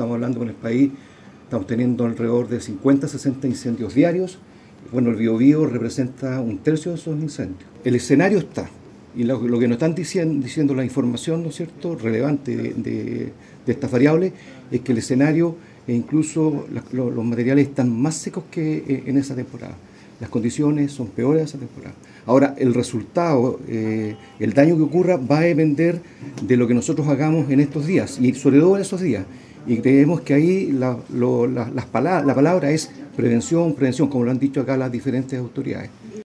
estamos hablando con el país, estamos teniendo alrededor de 50, 60 incendios diarios. Bueno, el Biobío representa un tercio de esos incendios. El escenario está, y lo que nos están diciendo la información, ¿no es cierto?, relevante de estas variables, es que el escenario e incluso los materiales están más secos que en esa temporada. Las condiciones son peores de esa temporada. Ahora, el resultado, el daño que ocurra va a depender de lo que nosotros hagamos en estos días, y sobre todo en esos días. Y creemos que ahí la palabra es prevención, prevención, como lo han dicho acá las diferentes autoridades.